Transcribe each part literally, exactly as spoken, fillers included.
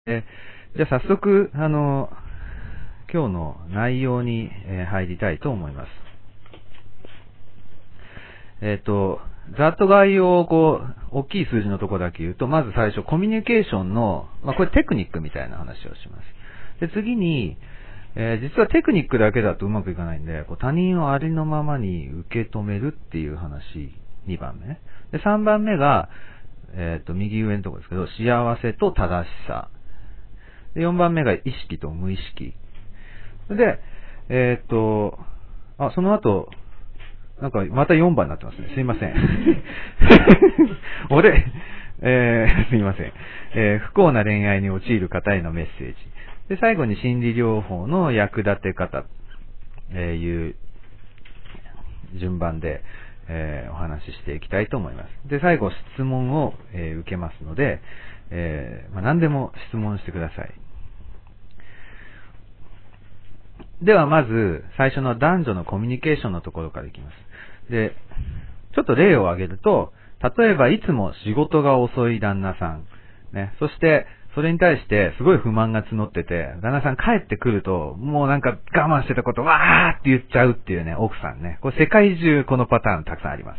えじゃあ早速、あの、今日の内容に、えー入りたいと思います。えっ、と、ざっと概要をこう、大きい数字のところだけ言うと、まず最初、コミュニケーションの、まあ、これテクニックみたいな話をします。で、次に、えー実はテクニックだけだとうまくいかないんで、こう他人をありのままに受け止めるっていう話、にばんめね。で、さんばんめが、えっ、と、右上のところですけど、幸せと正しさ。で、よんばんめが意識と無意識。で、えっ、と、あ、その後、なんか、またよんばんになってますね。すいません。俺、えー、すいません。えー不幸な恋愛に陥る方へのメッセージ。で、最後に心理療法の役立て方、えーいう順番で、えーお話ししていきたいと思います。で、最後質問を、えー受けますので、えーまあ、何でも質問してください。ではまず、最初の男女のコミュニケーションのところからいきます。で、ちょっと例を挙げると、例えばいつも仕事が遅い旦那さん。ね。そして、それに対してすごい不満が募ってて、旦那さん帰ってくると、もうなんか我慢してたことわーって言っちゃうっていうね、奥さんね。これ世界中このパターンたくさんあります。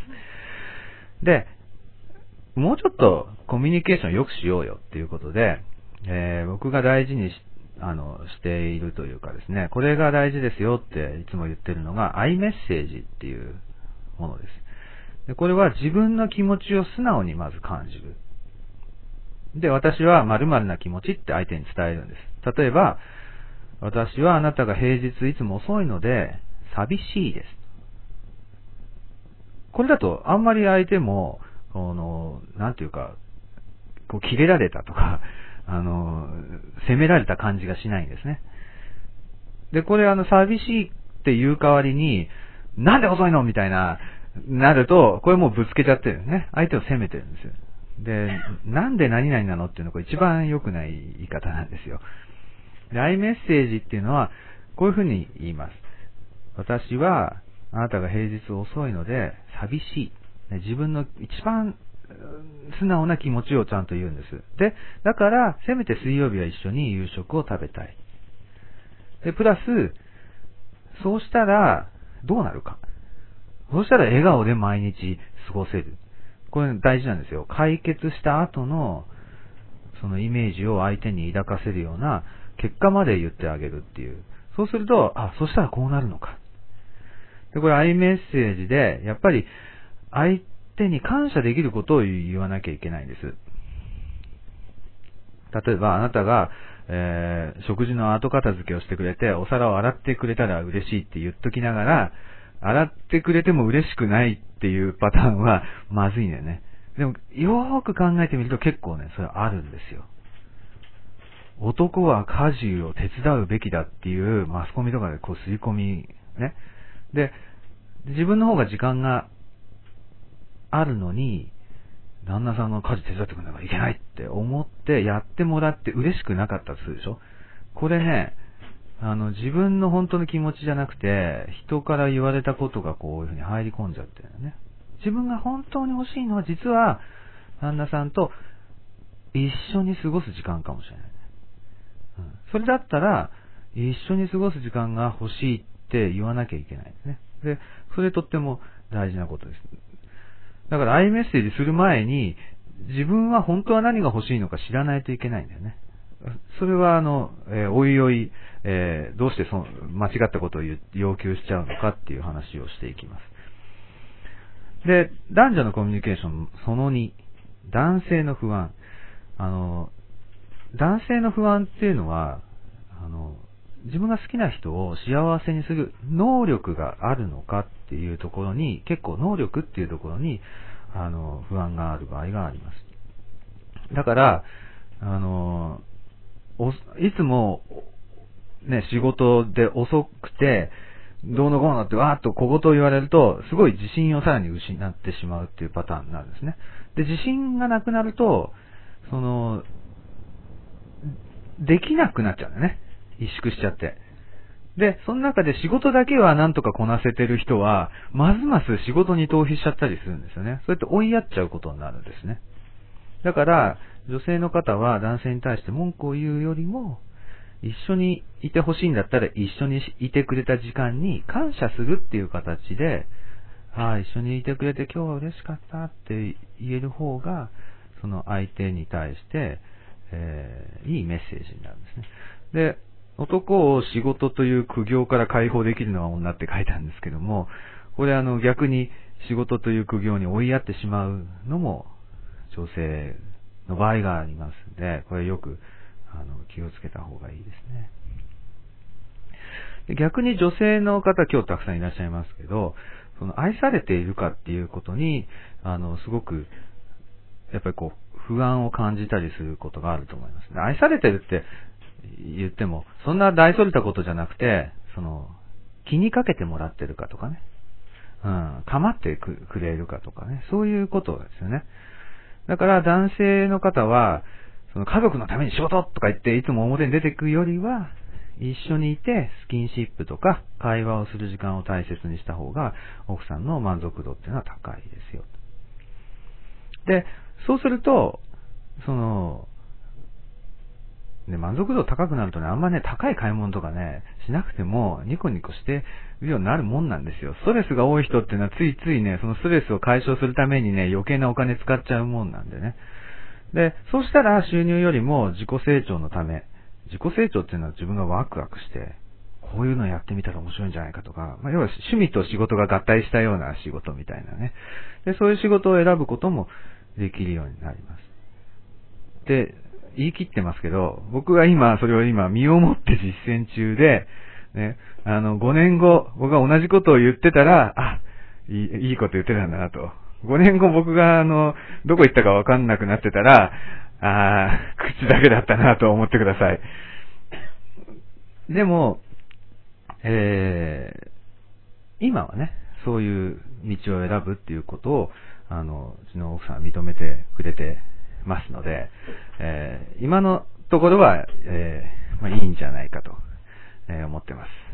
で、もうちょっとコミュニケーション良くしようよっていうことで、えー僕が大事にしあの、しているというかですね、これが大事ですよっていつも言ってるのが、アイメッセージっていうものです。で、これは自分の気持ちを素直にまず感じる。で、私は〇〇な気持ちって相手に伝えるんです。例えば、私はあなたが平日いつも遅いので、寂しいです。これだと、あんまり相手も、この、なんていうか、こう、切れられたとか、あの、責められた感じがしないんですね。で、これあの、寂しいっていう代わりに、なんで遅いのみたいな、なると、これもうぶつけちゃってるんですね。相手を責めてるんですよ。で、なんで何々なのっていうのが一番良くない言い方なんですよ。で、アイメッセージっていうのは、こういうふうに言います。私は、あなたが平日遅いので、寂しい。自分の一番素直な気持ちをちゃんと言うんです。で、だから、せめて水曜日は一緒に夕食を食べたい。で、プラス、そうしたら、どうなるか。そうしたら笑顔で毎日過ごせる。これ大事なんですよ。解決した後の、そのイメージを相手に抱かせるような結果まで言ってあげるっていう。そうすると、あ、そしたらこうなるのか。で、これアイメッセージで、やっぱり、相手に感謝できることを言わなきゃいけないんです。例えば、あなたが、えー、食事の後片付けをしてくれて、お皿を洗ってくれたら嬉しいって言っときながら、洗ってくれても嬉しくないっていうパターンは、まずいんだよね。でも、よーく考えてみると結構ね、それあるんですよ。男は家事を手伝うべきだっていうマスコミとかでこう刷り込み、ね。で、自分の方が時間があるのに、旦那さんの家事手伝ってくれなきゃいけないって思ってやってもらって嬉しくなかったとするでしょ。これね、あの、自分の本当の気持ちじゃなくて、人から言われたことがこういうふうに入り込んじゃってるね。自分が本当に欲しいのは実は、旦那さんと一緒に過ごす時間かもしれない。うん、それだったら、一緒に過ごす時間が欲しいって言わなきゃいけないですね。で、それとっても大事なことです。だからアイメッセージする前に、自分は本当は何が欲しいのか知らないといけないんだよね。それはあの、えー、おいおい、えー、どうしてそ間違ったことを要求しちゃうのかっていう話をしていきます。で、男女のコミュニケーションそのに、男性の不安。あの、男性の不安っていうのは、あの、自分が好きな人を幸せにする能力があるのかっていうところに、結構能力っていうところに、あの、不安がある場合があります。だから、あの、おいつも、ね、仕事で遅くて、どうのこうのってわーっと小言を言われると、すごい自信をさらに失ってしまうっていうパターンになるんですね。で、自信がなくなると、その、できなくなっちゃうんだよね。萎縮しちゃって。で、その中で仕事だけはなんとかこなせてる人は、ますます仕事に逃避しちゃったりするんですよね。そうやって追いやっちゃうことになるんですね。 だから、女性の方は男性に対して文句を言うよりも、一緒にいてほしいんだったら一緒にいてくれた時間に感謝するっていう形で、ああ、一緒にいてくれて今日は嬉しかったって言える方が、その相手に対して、えー、いいメッセージになるんですね。で、男を仕事という苦行から解放できるのは女って書いたんですけども、これあの逆に仕事という苦行に追いやってしまうのも女性の場合がありますので、これよくあの気をつけた方がいいですね。で、逆に女性の方今日たくさんいらっしゃいますけど、その愛されているかっていうことに、あの、すごく、やっぱりこう、不安を感じたりすることがあると思いますね。愛されてるって言っても、そんな大それたことじゃなくて、その、気にかけてもらってるかとかね。うん、構ってくれるかとかね。そういうことですよね。だから男性の方は、その家族のために仕事とか言っていつも表に出てくるよりは、一緒にいてスキンシップとか会話をする時間を大切にした方が奥さんの満足度っていうのは高いですよ。で、そうすると、その、ね、満足度高くなるとね、あんまね、高い買い物とかね、しなくてもニコニコしてるようになるもんなんですよ。ストレスが多い人っていうのはついついね、そのストレスを解消するためにね、余計なお金使っちゃうもんなんでね。で、そうしたら収入よりも自己成長のため、自己成長っていうのは自分がワクワクして、こういうのやってみたら面白いんじゃないかとか、まあ、要は趣味と仕事が合体したような仕事みたいなね。で、そういう仕事を選ぶこともできるようになります。で、言い切ってますけど、僕は今、それを今、身をもって実践中で、ね、あの、ごねんご、僕が同じことを言ってたら、あ、いい、いいこと言ってたんだなと。ごねんご僕が、あの、どこ行ったかわかんなくなってたら、あー、口だけだったなと思ってください。でも、えー、今はね、そういう道を選ぶっていうことを、あの、うちの奥さんは認めてくれてますので、えー、今のところは、えー、まあいいんじゃないかと、えー、思ってます。